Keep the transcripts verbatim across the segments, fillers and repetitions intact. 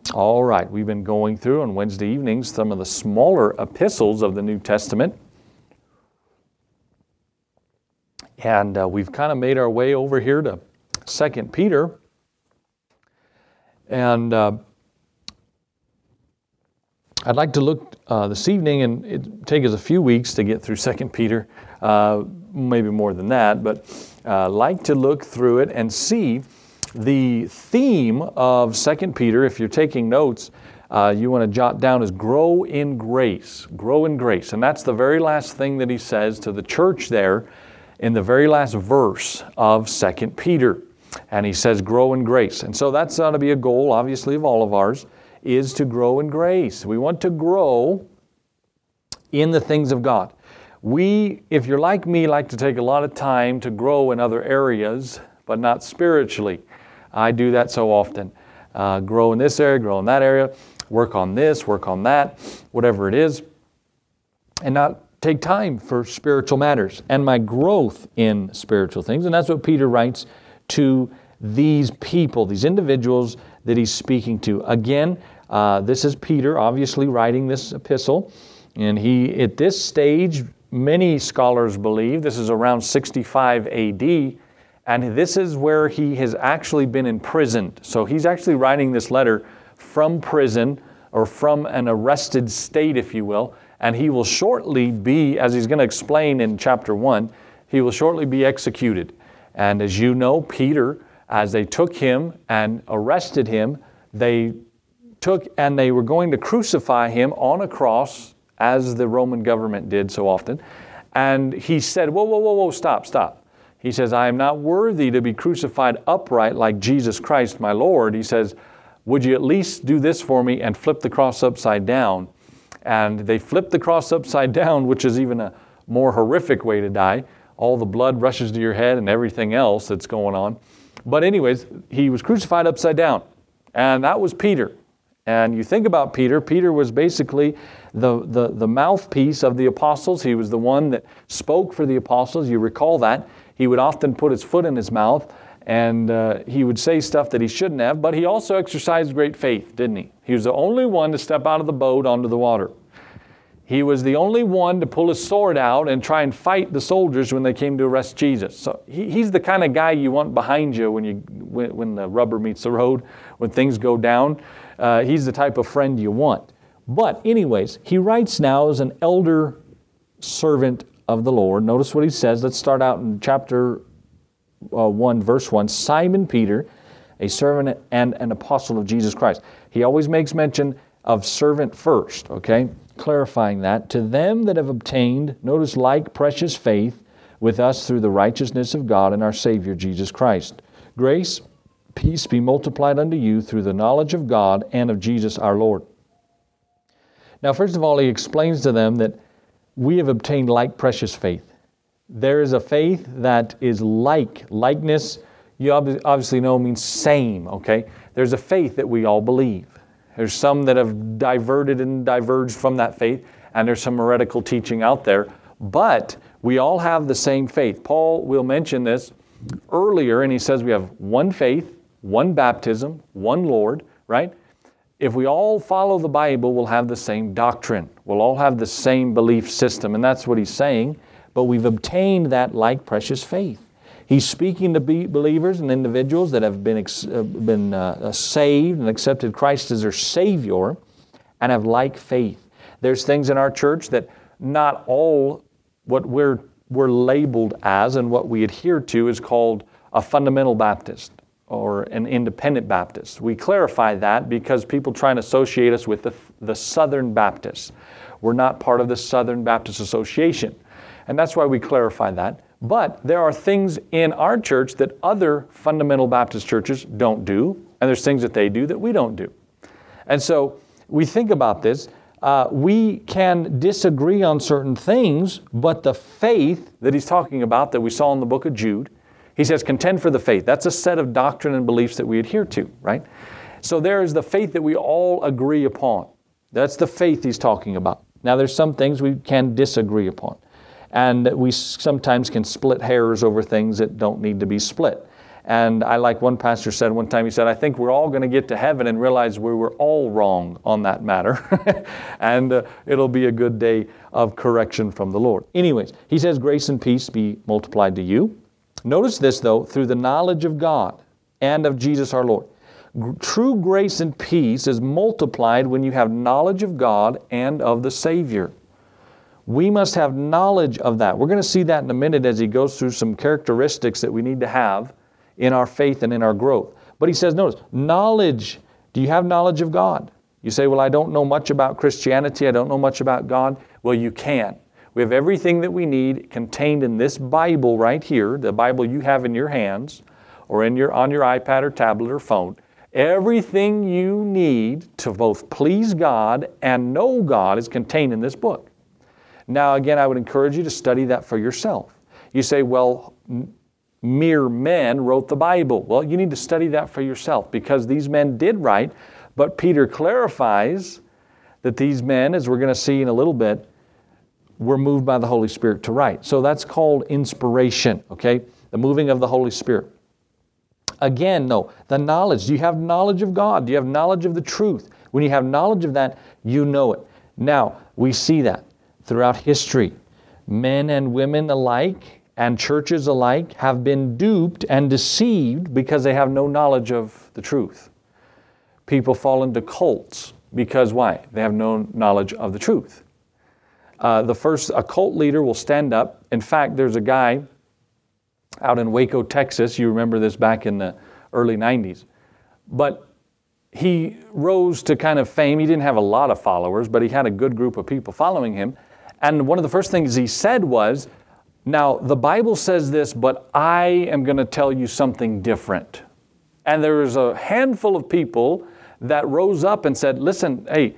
All right, we've been going through on Wednesday evenings some of the smaller epistles of the New Testament. And uh, we've kind of made our way over here to Second Peter. And uh, I'd like to look uh, this evening, and it take us a few weeks to get through Second Peter, uh, maybe more than that, but uh, like to look through it and see the theme of Second Peter. If you're taking notes, uh, you want to jot down is grow in grace, grow in grace. And that's the very last thing that he says to the church there in the very last verse of Second Peter. And he says grow in grace. And so that's ought to be a goal, obviously, of all of ours, is to grow in grace. We want to grow in the things of God. We, if you're like me, like to take a lot of time to grow in other areas, but not spiritually. I do that so often. Uh, grow in this area, grow in that area, work on this, work on that, whatever it is, and not take time for spiritual matters and my growth in spiritual things. And that's what Peter writes to these people, these individuals that he's speaking to. Again, uh, this is Peter, obviously writing this epistle. And he, at this stage, many scholars believe, this is around sixty-five A D, and this is where he has actually been imprisoned. So he's actually writing this letter from prison or from an arrested state, if you will. And he will shortly be, as he's going to explain in chapter one, he will shortly be executed. And as you know, Peter, as they took him and arrested him, they took and they were going to crucify him on a cross, as the Roman government did so often. And he said, whoa, whoa, whoa, whoa, stop, stop. He says, I am not worthy to be crucified upright like Jesus Christ, my Lord. He says, would you at least do this for me and flip the cross upside down? And they flipped the cross upside down, which is even a more horrific way to die. All the blood rushes to your head and everything else that's going on. But anyways, he was crucified upside down. And that was Peter. And you think about Peter, Peter was basically the, the, the mouthpiece of the apostles. He was the one that spoke for the apostles. You recall that. He would often put his foot in his mouth, and uh, he would say stuff that he shouldn't have, but he also exercised great faith, didn't he? He was the only one to step out of the boat onto the water. He was the only one to pull his sword out and try and fight the soldiers when they came to arrest Jesus. So he, he's the kind of guy you want behind you when you when, when the rubber meets the road, when things go down. Uh, he's the type of friend you want. But anyways, he writes now as an elder servant of the Lord. Notice what he says. Let's start out in chapter uh, one, verse one. Simon Peter, a servant and an apostle of Jesus Christ. He always makes mention of servant first, okay? Clarifying that. To them that have obtained, notice, like precious faith with us through the righteousness of God and our Savior Jesus Christ. Grace, peace be multiplied unto you through the knowledge of God and of Jesus our Lord. Now, first of all, he explains to them that we have obtained like precious faith. There is a faith that is like. Likeness, you obviously know, means same, okay? There's a faith that we all believe. There's some that have diverted and diverged from that faith, and there's some heretical teaching out there. But we all have the same faith. Paul will mention this earlier, and he says we have one faith, one baptism, one Lord, right? If we all follow the Bible, we'll have the same doctrine. We'll all have the same belief system, and that's what he's saying. But we've obtained that like precious faith. He's speaking to be believers and individuals that have been ex- uh, been uh, saved and accepted Christ as their Savior and have like faith. There's things in our church that not all what we're we're labeled as and what we adhere to is called a fundamental Baptist or an independent Baptist. We clarify that because people try and associate us with the, the Southern Baptists. We're not part of the Southern Baptist Association. And that's why we clarify that. But there are things in our church that other fundamental Baptist churches don't do, and there's things that they do that we don't do. And so we think about this. Uh, we can disagree on certain things, but the faith that he's talking about that we saw in the book of Jude, he says contend for the faith. That's a set of doctrine and beliefs that we adhere to, right? So there is the faith that we all agree upon. That's the faith he's talking about. Now there's some things we can disagree upon. And we sometimes can split hairs over things that don't need to be split. And I like one pastor said one time, he said, I think we're all going to get to heaven and realize we were all wrong on that matter. and uh, it'll be a good day of correction from the Lord. Anyways, he says, grace and peace be multiplied to you. Notice this, though, through the knowledge of God and of Jesus our Lord. G- true grace and peace is multiplied when you have knowledge of God and of the Savior. We must have knowledge of that. We're going to see that in a minute as he goes through some characteristics that we need to have in our faith and in our growth. But he says, notice, knowledge. Do you have knowledge of God? You say, well, I don't know much about Christianity. I don't know much about God. Well, you can. We have everything that we need contained in this Bible right here, the Bible you have in your hands or in your on your iPad or tablet or phone. Everything you need to both please God and know God is contained in this book. Now, again, I would encourage you to study that for yourself. You say, well, mere men wrote the Bible. Well, you need to study that for yourself because these men did write, but Peter clarifies that these men, as we're going to see in a little bit, were moved by the Holy Spirit to write. So that's called inspiration, okay? The moving of the Holy Spirit. Again, no, the knowledge. Do you have knowledge of God? Do you have knowledge of the truth? When you have knowledge of that, you know it. Now, we see that throughout history. Men and women alike and churches alike have been duped and deceived because they have no knowledge of the truth. People fall into cults because why? They have no knowledge of the truth. Uh, the first, a cult leader will stand up. In fact, there's a guy out in Waco, Texas. You remember this back in the early nineties. But he rose to kind of fame. He didn't have a lot of followers, but he had a good group of people following him. And one of the first things he said was, now, the Bible says this, but I am going to tell you something different. And there was a handful of people that rose up and said, listen, hey,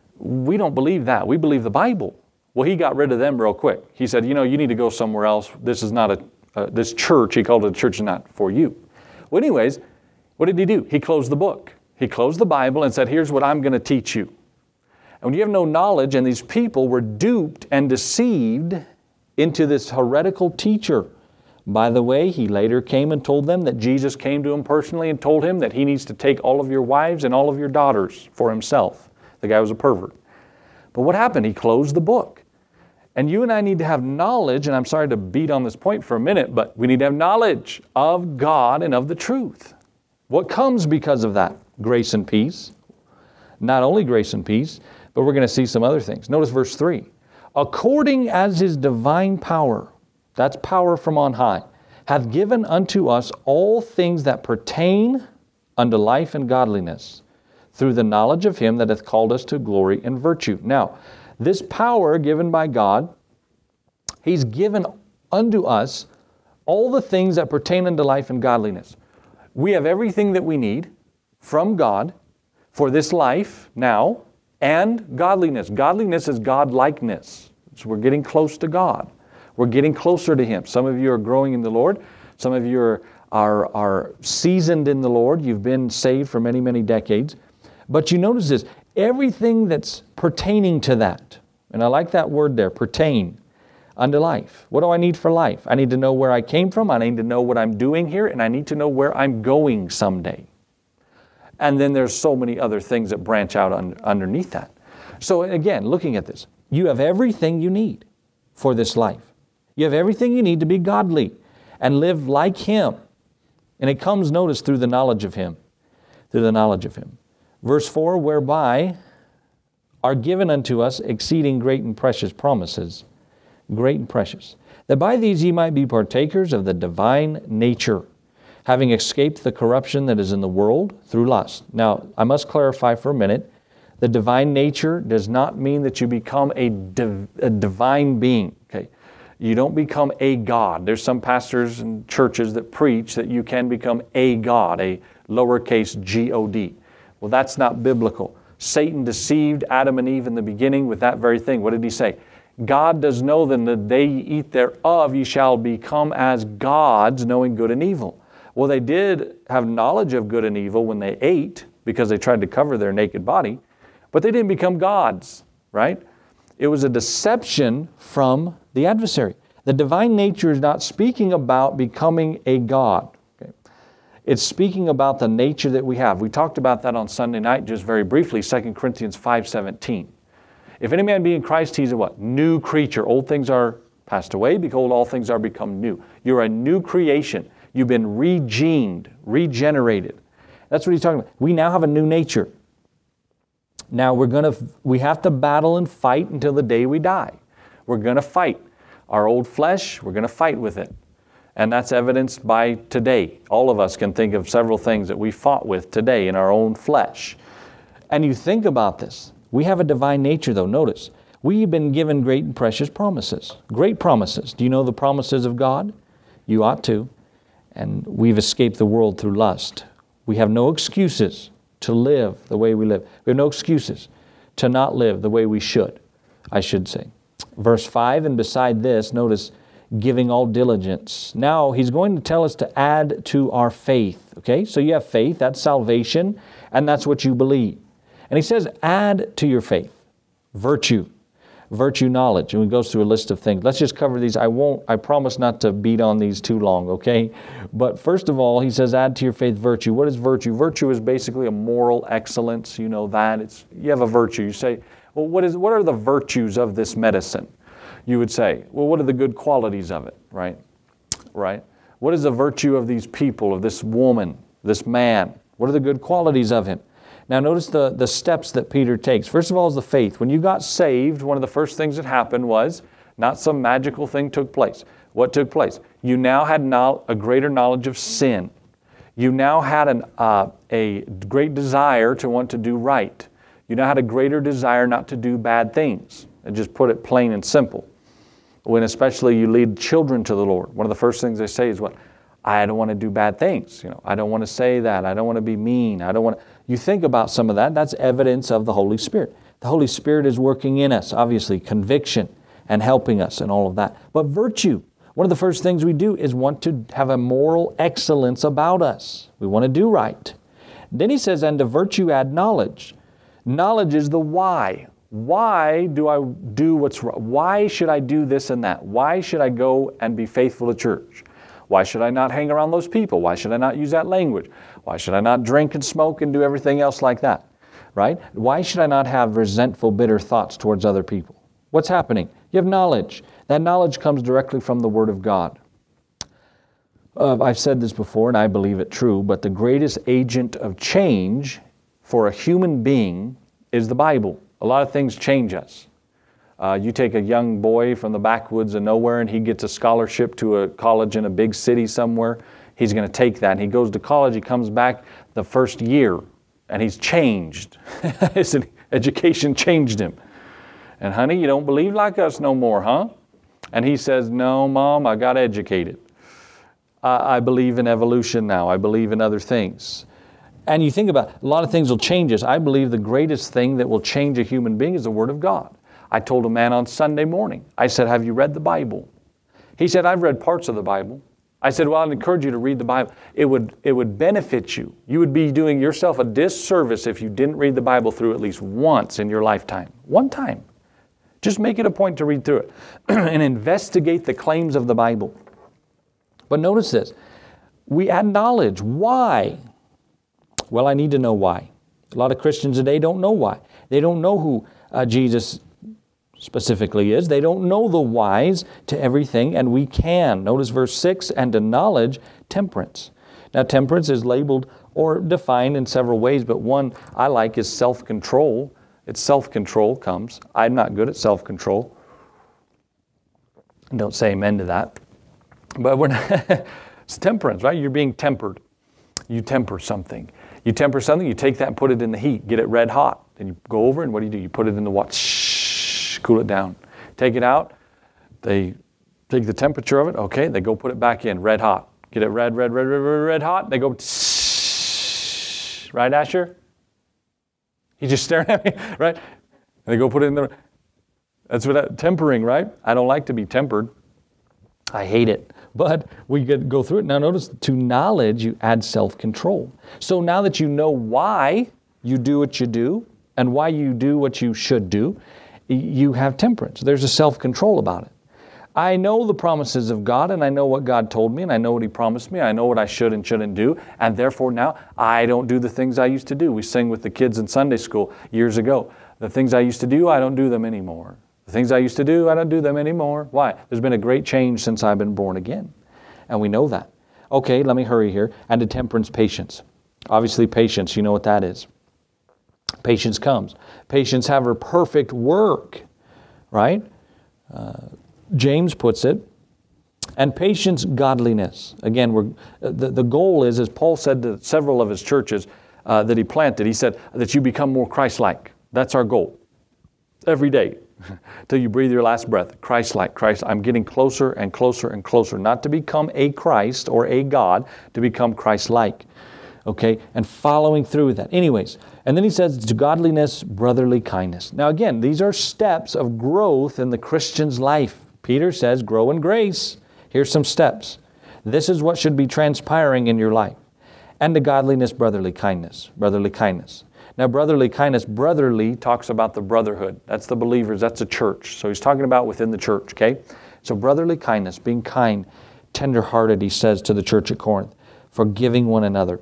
we don't believe that. We believe the Bible. Well, he got rid of them real quick. He said, you know, you need to go somewhere else. This is not a, uh, this church, he called it a church, is not for you. Well, anyways, what did he do? He closed the book. He closed the Bible and said, here's what I'm going to teach you. And when you have no knowledge, and these people were duped and deceived into this heretical teacher. By the way, he later came and told them that Jesus came to him personally and told him that he needs to take all of your wives and all of your daughters for himself. The guy was a pervert. But what happened? He closed the book. And you and I need to have knowledge, and I'm sorry to beat on this point for a minute, but we need to have knowledge of God and of the truth. What comes because of that? Grace and peace. Not only grace and peace, but we're going to see some other things. Notice verse three. According as His divine power, that's power from on high, hath given unto us all things that pertain unto life and godliness, through the knowledge of Him that hath called us to glory and virtue. Now, this power given by God, He's given unto us all the things that pertain unto life and godliness. We have everything that we need from God for this life now, and godliness. Godliness is God-likeness. So we're getting close to God. We're getting closer to Him. Some of you are growing in the Lord. Some of you are, are, are seasoned in the Lord. You've been saved for many, many decades. But you notice this, everything that's pertaining to that, and I like that word there, pertain, unto life. What do I need for life? I need to know where I came from. I need to know what I'm doing here, and I need to know where I'm going someday. And then there's so many other things that branch out un- underneath that. So again, looking at this, you have everything you need for this life. You have everything you need to be godly and live like Him. And it comes, notice, through the knowledge of Him. Through the knowledge of Him. Verse four, whereby are given unto us exceeding great and precious promises. Great and precious. That by these ye might be partakers of the divine nature, having escaped the corruption that is in the world through lust. Now, I must clarify for a minute, the divine nature does not mean that you become a, div- a divine being. Okay, you don't become a God. There's some pastors and churches that preach that you can become a God, a lowercase G O D. Well, that's not biblical. Satan deceived Adam and Eve in the beginning with that very thing. What did he say? God does know that in the day ye eat thereof, ye shall become as gods, knowing good and evil. Well, they did have knowledge of good and evil when they ate, because they tried to cover their naked body, but they didn't become gods, right? It was a deception from the adversary. The divine nature is not speaking about becoming a God. Okay? It's speaking about the nature that we have. We talked about that on Sunday night just very briefly, Second Corinthians five seventeen. If any man be in Christ, he's a what? New creature. Old things are passed away. Behold, all things are become new. You're a new creation. You've been regened, regenerated. That's what he's talking about. We now have a new nature. Now we're going to, we have to battle and fight until the day we die. We're going to fight. Our old flesh, we're going to fight with it. And that's evidenced by today. All of us can think of several things that we fought with today in our own flesh. And you think about this. We have a divine nature though. Notice, we've been given great and precious promises. Great promises. Do you know the promises of God? You ought to. And we've escaped the world through lust. We have no excuses to live the way we live. We have no excuses to not live the way we should, I should say. Verse five, and beside this, notice, giving all diligence. Now, he's going to tell us to add to our faith. Okay, so you have faith, that's salvation, and that's what you believe. And he says, add to your faith virtue, virtue knowledge. And he goes through a list of things. Let's just cover these. I won't, I promise not to beat on these too long, okay? But first of all, he says, add to your faith virtue. What is virtue? Virtue is basically a moral excellence. You know that. It's, you have a virtue. You say, well, what is, what are the virtues of this medicine? You would say, well, what are the good qualities of it, right? Right? What is the virtue of these people, of this woman, this man? What are the good qualities of him? Now notice the, the steps that Peter takes. First of all is the faith. When you got saved, one of the first things that happened was not some magical thing took place. What took place? You now had no, a greater knowledge of sin. You now had an, uh, a great desire to want to do right. You now had a greater desire not to do bad things. And just put it plain and simple. When especially you lead children to the Lord, one of the first things they say is what? I don't want to do bad things. You know, I don't want to say that. I don't want to be mean. I don't want to. You think about some of that. That's evidence of the Holy Spirit. The Holy Spirit is working in us, obviously, conviction and helping us and all of that. But virtue, one of the first things we do is want to have a moral excellence about us. We want to do right. Then he says, and to virtue add knowledge. Knowledge is the why. Why do I do what's right? Why should I do this and that? Why should I go and be faithful to church? Why should I not hang around those people? Why should I not use that language? Why should I not drink and smoke and do everything else like that? Right? Why should I not have resentful, bitter thoughts towards other people? What's happening? You have knowledge. That knowledge comes directly from the Word of God. Uh, I've said this before, and I believe it true, but the greatest agent of change for a human being is the Bible. A lot of things change us. Uh, you take a young boy from the backwoods of nowhere and he gets a scholarship to a college in a big city somewhere. He's going to take that and he goes to college. He comes back the first year and he's changed. His education changed him. And honey, you don't believe like us no more, huh? And he says, no, Mom, I got educated. I, I believe in evolution now. I believe in other things. And you think about it, a lot of things will change us. I believe the greatest thing that will change a human being is the Word of God. I told a man on Sunday morning, I said, have you read the Bible? He said, I've read parts of the Bible. I said, well, I'd encourage you to read the Bible. It would, it would benefit you. You would be doing yourself a disservice if you didn't read the Bible through at least once in your lifetime. One time. Just make it a point to read through it and investigate the claims of the Bible. But notice this. We add knowledge. Why? Well, I need to know why. A lot of Christians today don't know why. They don't know who uh, Jesus specifically is. They don't know the whys to everything, and we can. Notice verse six, and to knowledge, temperance. Now, temperance is labeled or defined in several ways, but one I like is self-control. It's self-control comes. I'm not good at self-control. Don't say amen to that. But we're not it's temperance, right? You're being tempered. You temper something. You temper something, you take that and put it in the heat. Get it red hot. Then you go over and what do you do? You put it in the water. Shh, cool it down. Take it out. They take the temperature of it. Okay, they go put it back in red hot. Get it red, red, red, red, red, red hot. They go, shh, right, Asher? He's just staring at me, right? And they go put it in the, that's what, that, tempering, right? I don't like to be tempered. I hate it. But we could go through it. Now notice, to knowledge, you add self-control. So now that you know why you do what you do and why you do what you should do, you have temperance. There's a self-control about it. I know the promises of God, and I know what God told me, and I know what He promised me. I know what I should and shouldn't do, and therefore now I don't do the things I used to do. We sing with the kids in Sunday school years ago. The things I used to do, I don't do them anymore. The things I used to do, I don't do them anymore. Why? There's been a great change since I've been born again, and we know that. Okay, let me hurry here. And to temperance, patience. Obviously, patience, you know what that is. Patience comes. Patience have her perfect work, right? Uh, James puts it. And patience, godliness. Again, we're, the, the goal is, as Paul said to several of his churches uh, that he planted, he said that you become more Christ-like. That's our goal. Every day, till you breathe your last breath. Christ-like, Christ. I'm getting closer and closer and closer, not to become a Christ or a God, to become Christ-like. Okay, and following through with that. Anyways, and then he says, to godliness, brotherly kindness. Now again, these are steps of growth in the Christian's life. Peter says, grow in grace. Here's some steps. This is what should be transpiring in your life. And to godliness, brotherly kindness. Brotherly kindness. Now, brotherly kindness, brotherly talks about the brotherhood. That's the believers, that's the church. So he's talking about within the church, okay? So brotherly kindness, being kind, tender-hearted, he says to the church at Corinth, forgiving one another.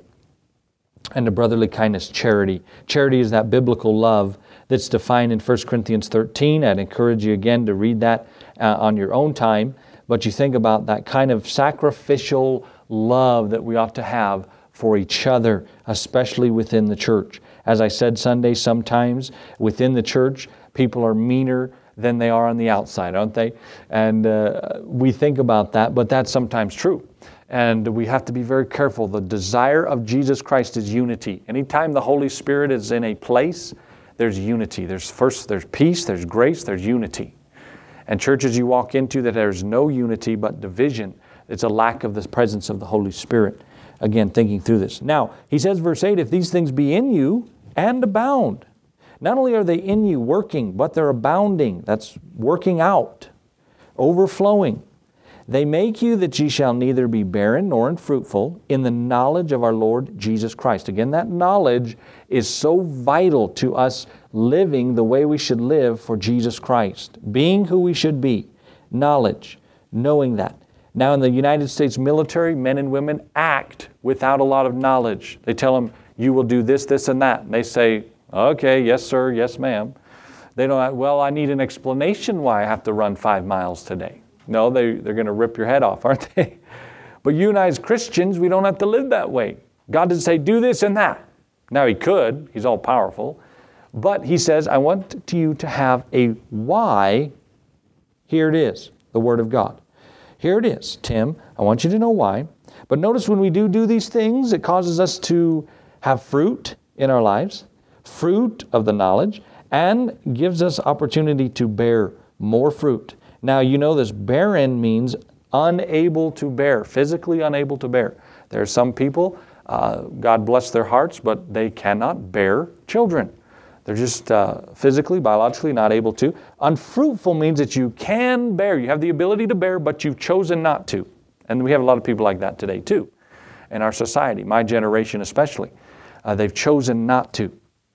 And to brotherly kindness, charity. Charity is that biblical love that's defined in First Corinthians thirteen. I'd encourage you again to read that uh, on your own time. But you think about that kind of sacrificial love that we ought to have for each other, especially within the church. As I said Sunday, sometimes within the church, people are meaner than they are on the outside, aren't they? And uh, we think about that, but that's sometimes true. And we have to be very careful. The desire of Jesus Christ is unity. Anytime the Holy Spirit is in a place, there's unity. There's first, there's peace, there's grace, there's unity. And churches you walk into that there's no unity but division, it's a lack of the presence of the Holy Spirit. Again, thinking through this. Now, he says, verse eight, if these things be in you and abound. Not only are they in you working, but they're abounding. That's working out, overflowing. They make you that ye shall neither be barren nor unfruitful in the knowledge of our Lord Jesus Christ. Again, that knowledge is so vital to us living the way we should live for Jesus Christ. Being who we should be. Knowledge. Knowing that. Now in the United States military, men and women act without a lot of knowledge. They tell them, you will do this, this, and that. And they say, okay, yes, sir, yes, ma'am. They don't, well, I need an explanation why I have to run five miles today. No, they, they're going to rip your head off, aren't they? But you and I as Christians, we don't have to live that way. God didn't say, do this and that. Now He could. He's all powerful. But He says, I want you to have a why. Here it is, the Word of God. Here it is, Tim. I want you to know why. But notice when we do do these things, it causes us to have fruit in our lives, fruit of the knowledge, and gives us opportunity to bear more fruit. Now, you know this, barren means unable to bear, physically unable to bear. There are some people, uh, God bless their hearts, but they cannot bear children. They're just uh, physically, biologically not able to. Unfruitful means that you can bear. You have the ability to bear, but you've chosen not to. And we have a lot of people like that today too, in our society, my generation especially. Uh, they've chosen not to.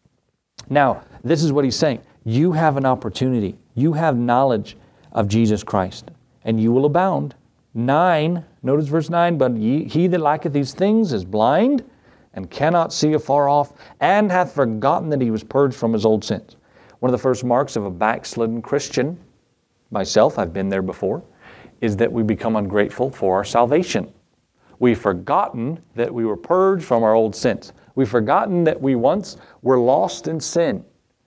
Now, this is what he's saying. You have an opportunity. You have knowledge of Jesus Christ, and you will abound. Nine, notice verse nine, but ye, he that lacketh these things is blind and cannot see afar off, and hath forgotten that he was purged from his old sins. One of the first marks of a backslidden Christian, myself, I've been there before, is that we become ungrateful for our salvation. We've forgotten that we were purged from our old sins. We've forgotten that we once were lost in sin.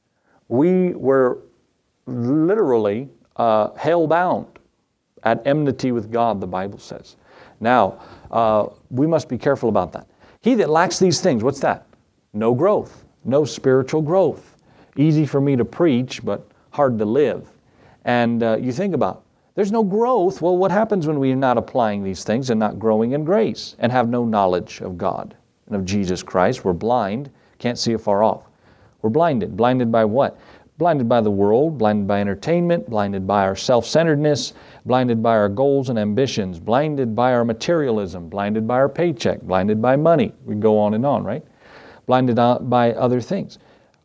We were literally uh, hell-bound, at enmity with God, the Bible says. Now, uh, we must be careful about that. He that lacks these things, what's that? No growth, no spiritual growth. Easy for me to preach, but hard to live. And uh, you think about it. There's no growth. Well, what happens when we're not applying these things and not growing in grace and have no knowledge of God and of Jesus Christ? We're blind, can't see afar off. We're blinded. Blinded by what? Blinded by the world, blinded by entertainment, blinded by our self-centeredness, blinded by our goals and ambitions, blinded by our materialism, blinded by our paycheck, blinded by money. We go on and on, right? Blinded by other things.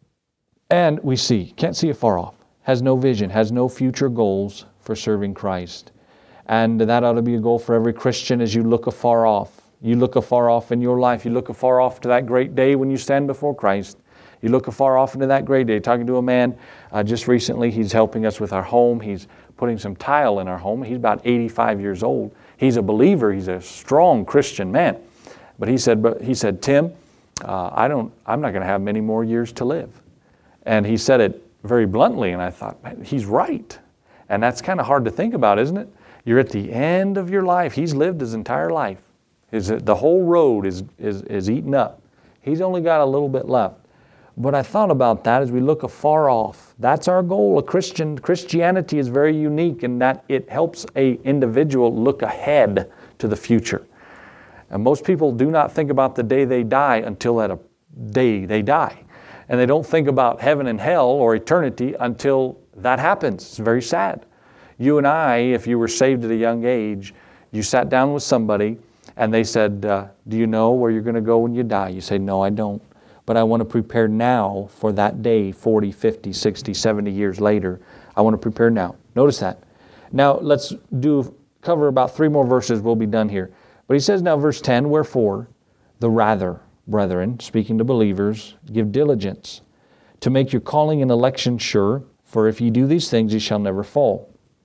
And we see, can't see afar off, has no vision, has no future goals for serving Christ. And that ought to be a goal for every Christian as you look afar off. You look afar off in your life. You look afar off to that great day when you stand before Christ. You look afar off into that great day. Talking to a man uh, just recently, he's helping us with our home. He's putting some tile in our home. He's about eighty-five years old. He's a believer. He's a strong Christian man. But he said, but he said, Tim, uh, I don't, I'm not going to have many more years to live. And he said it very bluntly, and I thought, man, he's right. And that's kind of hard to think about, isn't it? You're at the end of your life. He's lived his entire life. His, the whole road is, is, is eaten up. He's only got a little bit left. But I thought about that as we look afar off. That's our goal. A Christian Christianity is very unique in that it helps a individual look ahead to the future. And most people do not think about the day they die until that a day they die. And they don't think about heaven and hell or eternity until that happens. It's very sad. You and I, if you were saved at a young age, you sat down with somebody and they said, uh, do you know where you're going to go when you die? You say, no, I don't. But I want to prepare now for that day, forty, fifty, sixty, seventy years later. I want to prepare now. Notice that. Now, let's do cover about three more verses. We'll be done here. But he says now, verse ten, wherefore, the rather, brethren, speaking to believers, give diligence to make your calling and election sure, for if ye do these things, ye shall never fall.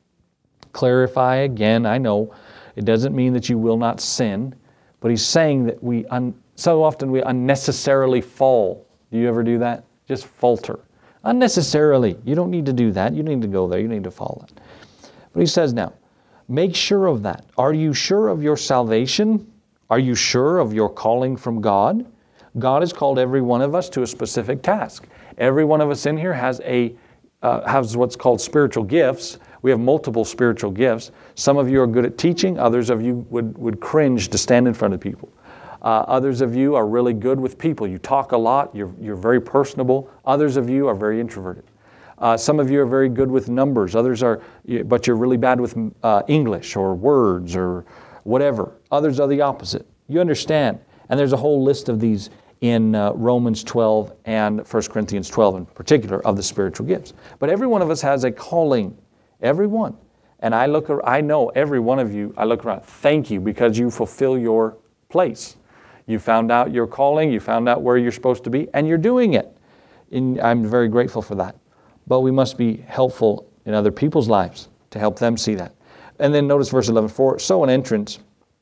Clarify again, I know, it doesn't mean that you will not sin, but he's saying that we, un- so often we unnecessarily fall. Do you ever do that? Just falter. Unnecessarily. You don't need to do that. You need to go there. You need to follow that. But he says now, make sure of that. Are you sure of your salvation? Are you sure of your calling from God? God has called every one of us to a specific task. Every one of us in here has a uh, has what's called spiritual gifts. We have multiple spiritual gifts. Some of you are good at teaching. Others of you would, would cringe to stand in front of people. Uh, others of you are really good with people. You talk a lot. You're, you're very personable. Others of you are very introverted. Uh, some of you are very good with numbers. Others are, but you're really bad with uh, English or words or whatever. Others are the opposite. You understand. And there's a whole list of these in uh, Romans twelve and First Corinthians twelve in particular of the spiritual gifts. But every one of us has a calling. Every one. And I look, I know every one of you, I look around, thank you because you fulfill your place. You found out your calling, you found out where you're supposed to be, and you're doing it. And I'm very grateful for that. But we must be helpful in other people's lives to help them see that. And then notice verse eleven, for so an entrance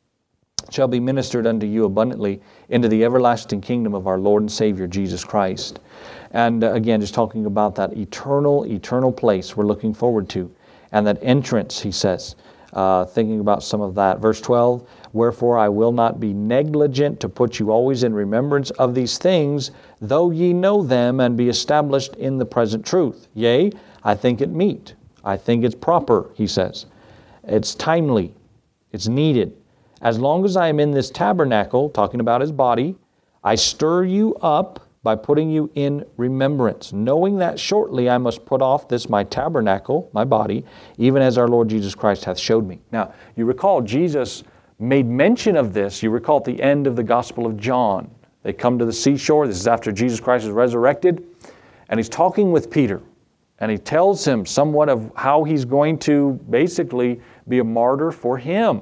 shall be ministered unto you abundantly into the everlasting kingdom of our Lord and Savior Jesus Christ. And uh, again, just talking about that eternal, eternal place we're looking forward to. And that entrance, he says, uh, thinking about some of that. Verse twelve, wherefore I will not be negligent to put you always in remembrance of these things, though ye know them and be established in the present truth. Yea, I think it meet. I think it's proper, he says. It's timely. It's needed. As long as I am in this tabernacle, talking about his body, I stir you up by putting you in remembrance, knowing that shortly I must put off this my tabernacle, my body, even as our Lord Jesus Christ hath showed me. Now, you recall Jesus made mention of this. You recall at the end of the Gospel of John. They come to the seashore. This is after Jesus Christ is resurrected. And he's talking with Peter. And he tells him somewhat of how he's going to basically be a martyr for him.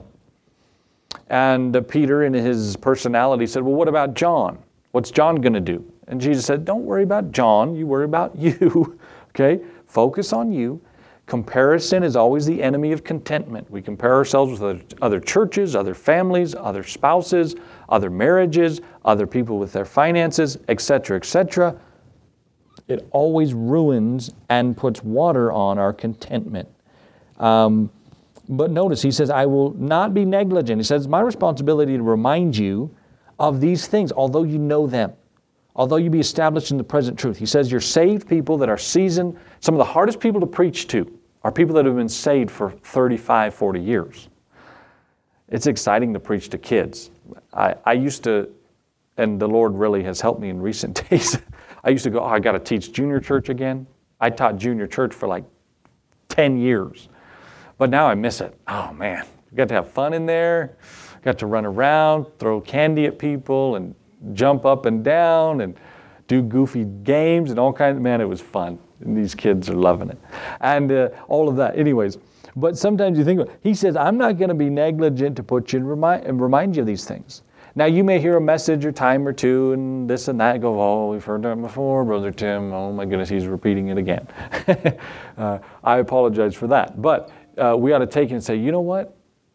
And uh, Peter, in his personality, said, well, what about John? What's John going to do? And Jesus said, don't worry about John. You worry about you. Okay? Focus on you. Comparison is always the enemy of contentment. We compare ourselves with other, other churches, other families, other spouses, other marriages, other people with their finances, et cetera, et cetera. It always ruins and puts water on our contentment. Um, but notice, he says, I will not be negligent. He says, it's my responsibility to remind you of these things, although you know them. Although you be established in the present truth. He says you're saved people that are seasoned. Some of the hardest people to preach to are people that have been saved for thirty-five, forty years. It's exciting to preach to kids. I, I used to, and the Lord really has helped me in recent days. I used to go, oh, I got to teach junior church again. I taught junior church for like ten years. But now I miss it. Oh man, you got to have fun in there. Got to run around, throw candy at people, and jump up and down, and do goofy games and all kinds of, man, it was fun. And these kids are loving it. And uh, all of that. Anyways, But sometimes you think, he says, I'm not going to be negligent to put you and remind, and remind you of these things. Now, you may hear a message or time or two and this and that, go, oh, we've heard that before, Brother Tim. Oh, my goodness, he's repeating it again. uh, I apologize for that. But uh, we ought to take it and say, you know what?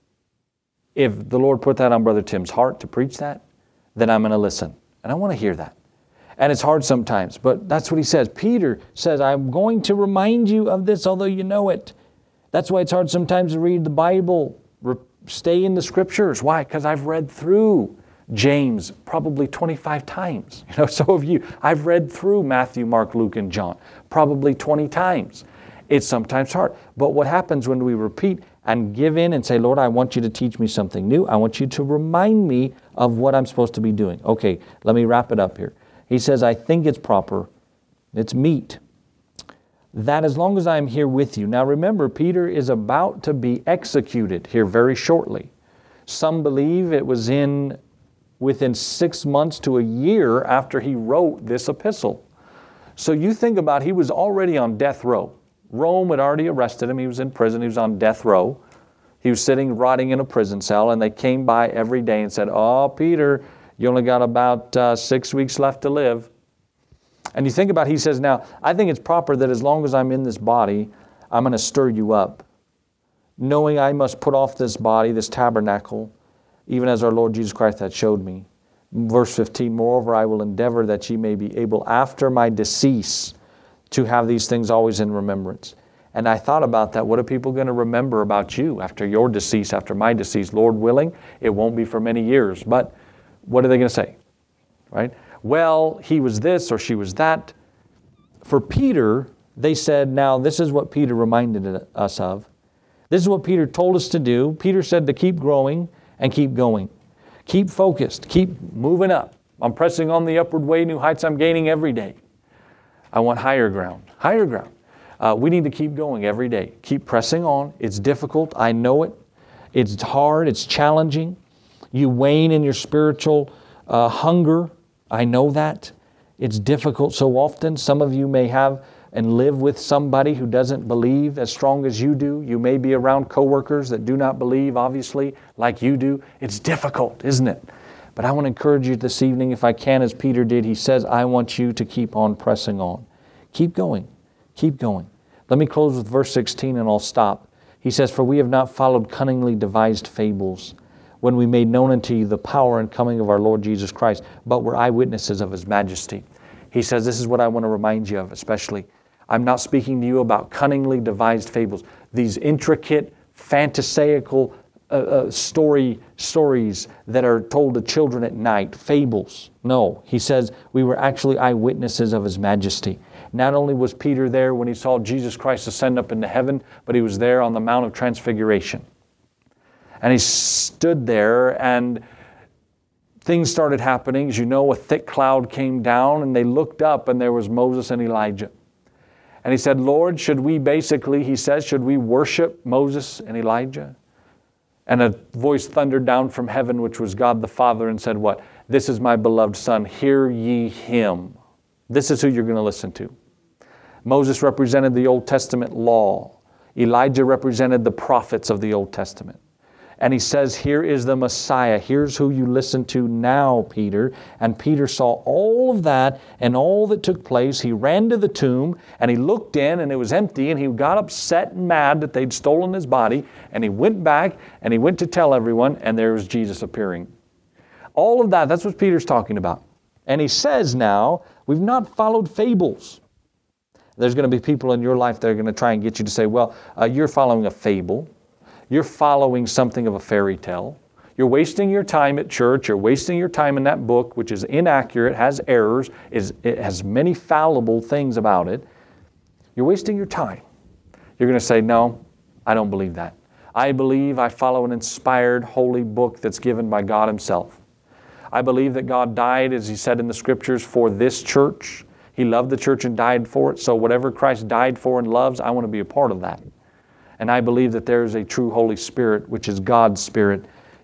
If the Lord put that on Brother Tim's heart to preach that, then I'm going to listen. And I want to hear that. And it's hard sometimes, but that's what he says. Peter says, I'm going to remind you of this, although you know it. That's why it's hard sometimes to read the Bible. Re- stay in the Scriptures. Why? Because I've read through James probably twenty-five times. You know, so have you. I've read through Matthew, Mark, Luke, and John probably twenty times. It's sometimes hard. But what happens when we repeat and give in and say, Lord, I want you to teach me something new. I want you to remind me of what I'm supposed to be doing. Okay, let me wrap it up here. He says, I think it's proper, it's meet, that as long as I'm here with you. Now remember, Peter is about to be executed here very shortly. Some believe it was in within six months to a year after he wrote this epistle. So you think about, he was already on death row. Rome had already arrested him. He was in prison. He was on death row. He was sitting, rotting in a prison cell, and they came by every day and said, oh, Peter, you only got about uh, six weeks left to live. And you think about, he says, now, I think it's proper that as long as I'm in this body, I'm going to stir you up, knowing I must put off this body, this tabernacle, even as our Lord Jesus Christ hath showed me. Verse fifteen, moreover, I will endeavor that ye may be able after my decease to have these things always in remembrance. And I thought about that. What are people going to remember about you after your decease, after my decease? Lord willing, it won't be for many years. But what are they going to say? Right? Well, he was this or she was that. For Peter, they said, now this is what Peter reminded us of. This is what Peter told us to do. Peter said to keep growing and keep going. Keep focused. Keep moving up. I'm pressing on the upward way. New heights I'm gaining every day. I want higher ground. Higher ground. Uh, we need to keep going every day. Keep pressing on. It's difficult. I know it. It's hard. It's challenging. You wane in your spiritual uh, hunger. I know that. It's difficult so often. Some of you may have and live with somebody who doesn't believe as strong as you do. You may be around coworkers that do not believe, obviously, like you do. It's difficult, isn't it? But I want to encourage you this evening, if I can, as Peter did. He says, I want you to keep on pressing on. Keep going. Keep going. Let me close with verse sixteen and I'll stop. He says, for we have not followed cunningly devised fables, when we made known unto you the power and coming of our Lord Jesus Christ, but were eyewitnesses of His majesty. He says, this is what I want to remind you of, especially. I'm not speaking to you about cunningly devised fables, these intricate, fantasaical uh, uh, story stories that are told to children at night, fables. No, he says we were actually eyewitnesses of His majesty. Not only was Peter there when he saw Jesus Christ ascend up into heaven, but he was there on the Mount of Transfiguration. And he stood there and things started happening. As you know, a thick cloud came down and they looked up and there was Moses and Elijah. And he said, Lord, should we basically, he says, should we worship Moses and Elijah? And a voice thundered down from heaven, which was God the Father, and said what? This is my beloved Son, hear ye Him. This is who you're going to listen to. Moses represented the Old Testament law. Elijah represented the prophets of the Old Testament. And he says, here is the Messiah. Here's who you listen to now, Peter. And Peter saw all of that and all that took place. He ran to the tomb and he looked in and it was empty, and he got upset and mad that they'd stolen his body. And he went back and he went to tell everyone, and there was Jesus appearing. All of that, that's what Peter's talking about. And he says now, we've not followed fables. There's going to be people in your life that are going to try and get you to say, well, uh, you're following a fable. You're following something of a fairy tale. You're wasting your time at church. You're wasting your time in that book, which is inaccurate, has errors, is, it has many fallible things about it. You're wasting your time. You're going to say, no, I don't believe that. I believe I follow an inspired, holy book that's given by God Himself. I believe that God died, as He said in the Scriptures, for this church. He loved the church and died for it. So whatever Christ died for and loves, I want to be a part of that. And I believe that there is a true Holy Spirit, which is God's Spirit,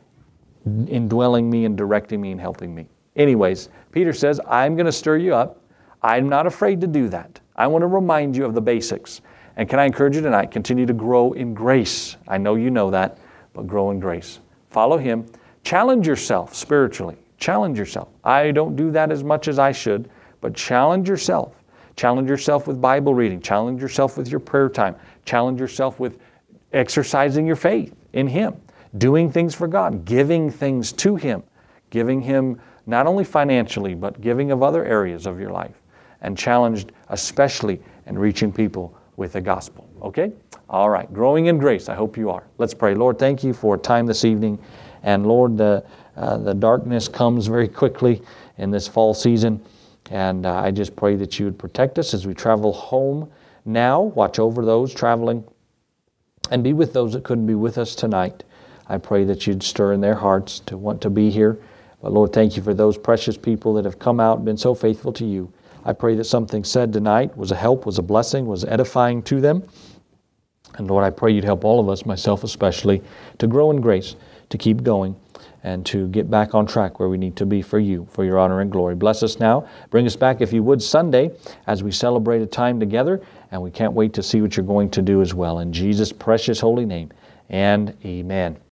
indwelling me and directing me and helping me. Anyways, Peter says, I'm going to stir you up. I'm not afraid to do that. I want to remind you of the basics. And can I encourage you tonight, continue to grow in grace. I know you know that, but grow in grace. Follow Him. Challenge yourself spiritually. Challenge yourself. I don't do that as much as I should, but challenge yourself. Challenge yourself with Bible reading. Challenge yourself with your prayer time. Challenge yourself with exercising your faith in Him. Doing things for God. Giving things to Him. Giving Him not only financially, but giving of other areas of your life. And challenged especially in reaching people with the gospel. Okay? All right. Growing in grace. I hope you are. Let's pray. Lord, thank you for time this evening. And Lord, the, uh, the darkness comes very quickly in this fall season. And uh, I just pray that you would protect us as we travel home now. Watch over those traveling and be with those that couldn't be with us tonight. I pray that you'd stir in their hearts to want to be here. But Lord, thank you for those precious people that have come out and been so faithful to you. I pray that something said tonight was a help, was a blessing, was edifying to them. And Lord, I pray you'd help all of us, myself especially, to grow in grace, to keep going, and to get back on track where we need to be for you, for your honor and glory. Bless us now. Bring us back, if you would, Sunday as we celebrate a time together, and we can't wait to see what you're going to do as well. In Jesus' precious holy name, and amen.